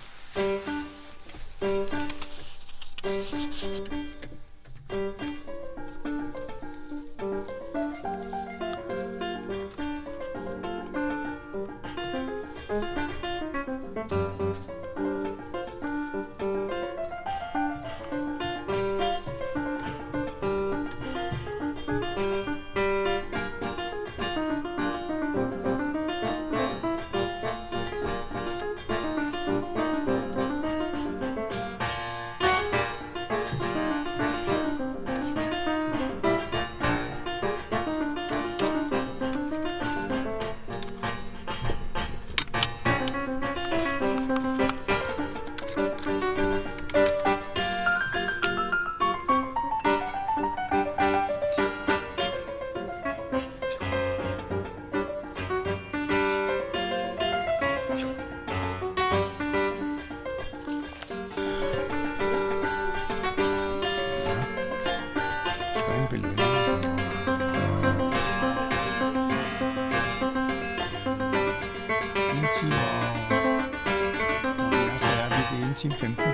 S1: Time 15.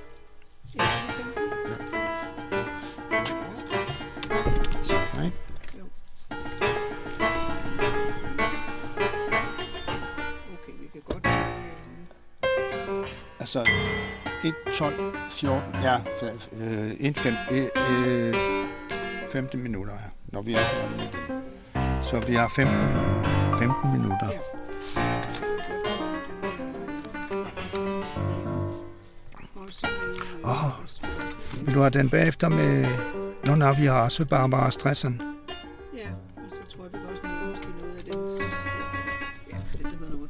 S1: Nej. Okay, vi kan godt...
S2: Altså, 1, 12, 14, ja, 15 minutter her, når vi er her. Så vi har 15 minutter. Ja. Vil du have den bagefter med Nå, vi har også Barbara Streisand?
S1: Ja, og så tror jeg, vi kan også nå måske noget af den. Ja, det hedder nummer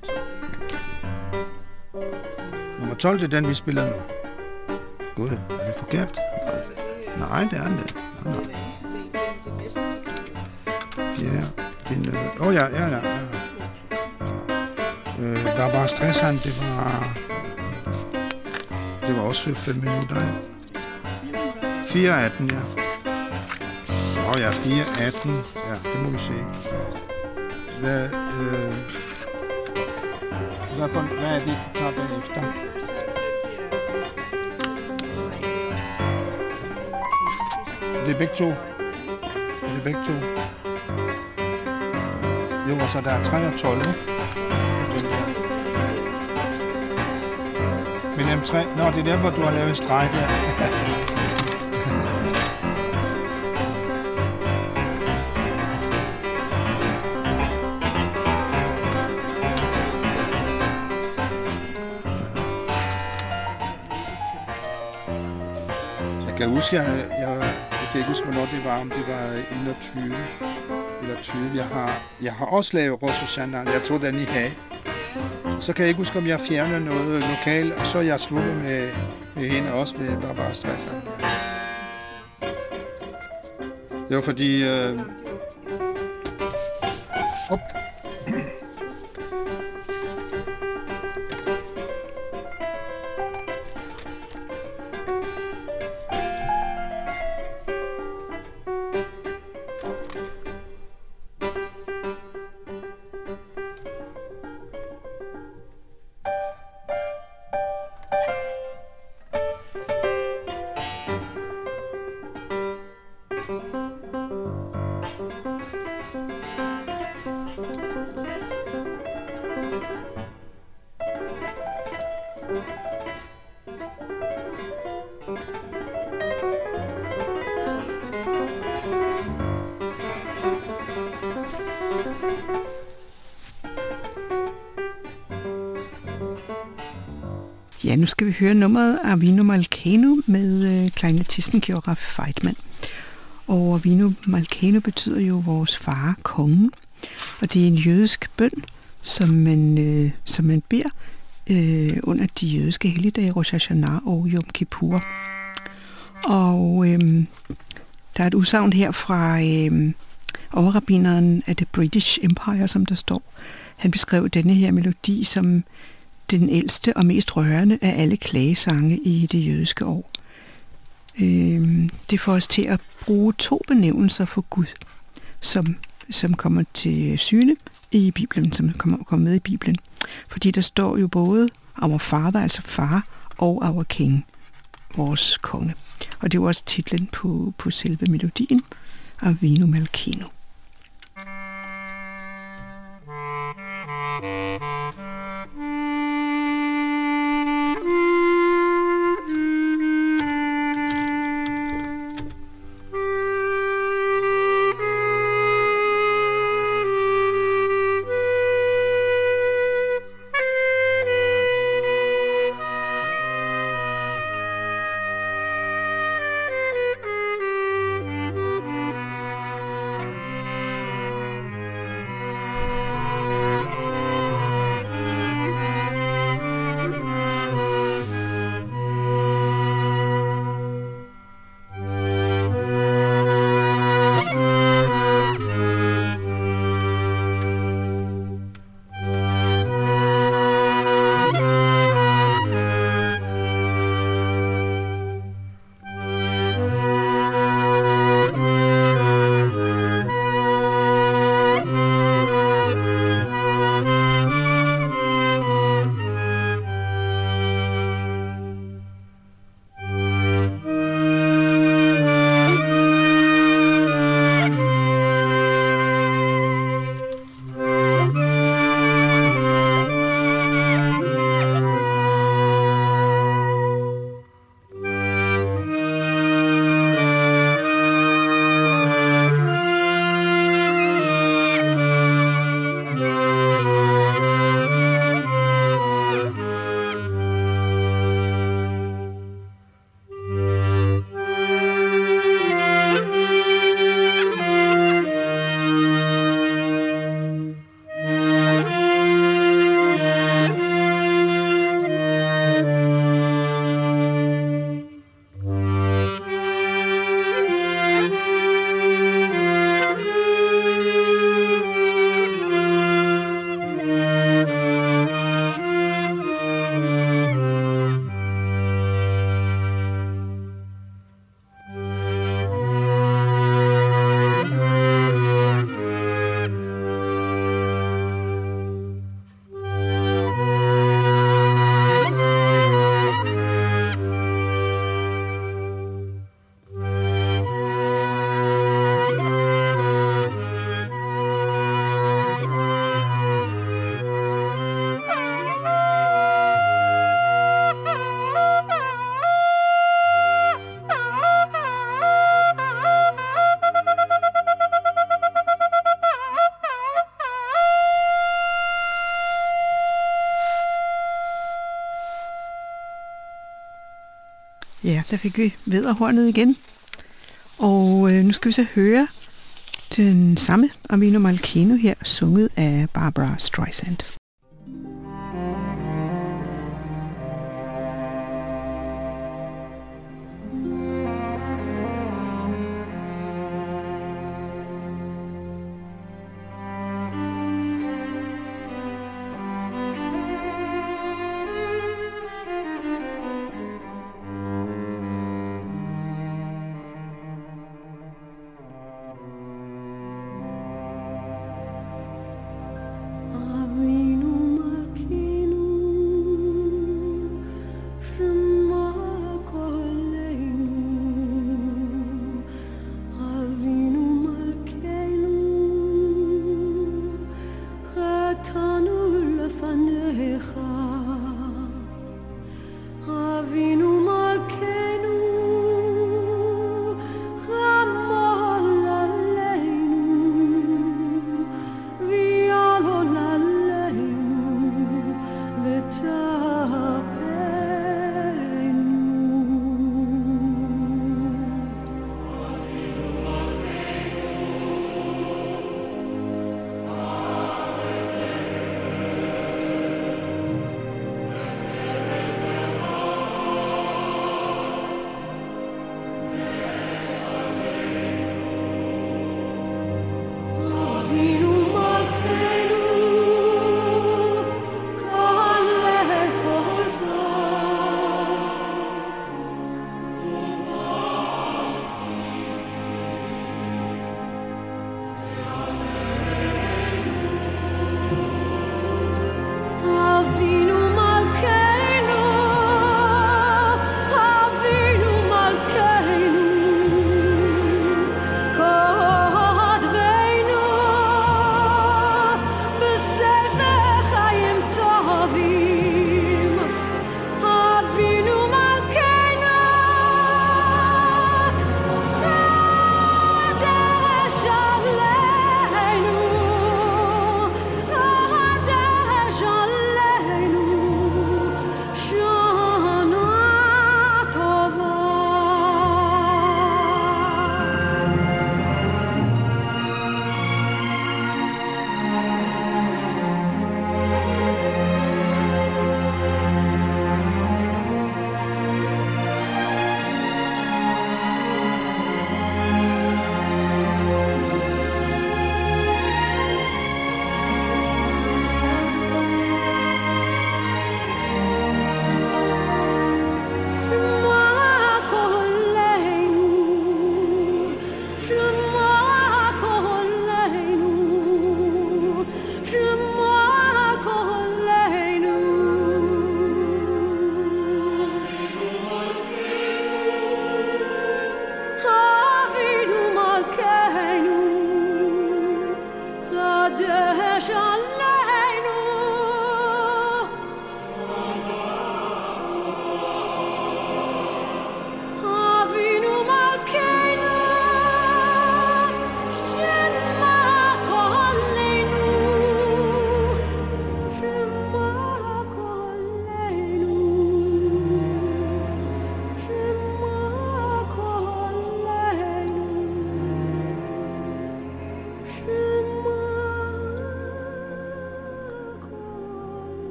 S1: 12.
S2: Nummer 12, det er den, vi spiller nu. Gud, er det forkert? Nej, det er det. Nej. Ja, den... ja. Barbara Streisand, det var også 5 minutter, ja. 4.18, ja. 4.18, ja, det må vi se. Hvad er det, du tager bagefter? Det er begge to. Jo, og så der er 3 og 12, ikke? Men M3, det er der, hvor du har lavet en streg der. Jeg kan huske, jeg kan ikke huske, hvornår det var, om det var 21 eller 20. Jeg har også lavet Rosso. Jeg tror, den I havde. Så kan jeg ikke huske, om jeg fjerner noget lokal, og så er jeg sluttet med hende også med Barbara Streisand. Det var fordi...
S1: Ja, nu skal vi høre nummeret Avinu Malkeinu med klarinettisten Giora Feidman. Og Avinu Malkeinu betyder jo vores far, kongen. Og det er en jødisk bøn, som man beder under de jødiske helligdage, Rosh Hashanah og Yom Kippur. Og der er et udsagn her fra overrabbineren af The British Empire, som der står. Han beskrev denne her melodi som den ældste og mest rørende af alle klagesange i det jødiske år. Det får os til at bruge 2 benævnelser for Gud, som kommer til syne i Bibelen, som kommer med i Bibelen. Fordi der står jo både our father, altså far, og our king, vores konge. Og det er jo også titlen på selve melodien, Avinu Malkeinu. Ja, der fik vi vædderhornet igen. Og nu skal vi så høre den samme Avinu Malkeinu her, sunget af Barbra Streisand.
S3: Avinu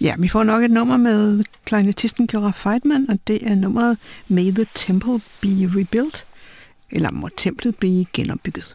S1: Ja, vi får nok et nummer med klarinettisten Cora Feidman, og det er nummeret May the Temple Be Rebuilt, eller må templet blive genopbygget.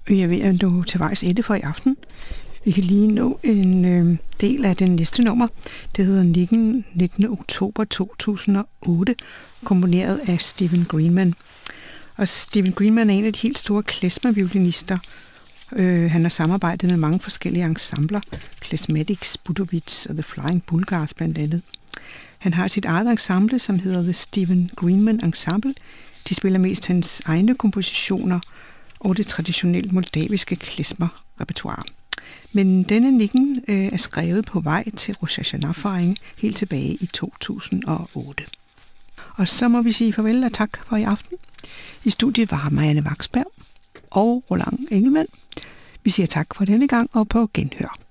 S1: Jeg ved, at du er til vejs ende for i aften. Vi kan lige nå en del af den næste nummer. Det hedder 19. oktober 2008, komponeret af Stephen Greenman. Og Stephen Greenman er en af de helt store klezmer-violinister. Han har samarbejdet med mange forskellige ensembler, Klezmatics, Budovits og The Flying Bulgars blandt andet. Han har sit eget ensemble, som hedder The Stephen Greenman Ensemble. De spiller mest hans egne kompositioner og det traditionelt moldaviske klezmer-repertoire. Men denne nikken er skrevet på vej til Rosh Hashanah-fejringen helt tilbage i 2008. Og så må vi sige farvel og tak for i aften. I studiet var Marianne Vaksberg og Roland Engelmann. Vi siger tak for denne gang og på genhør.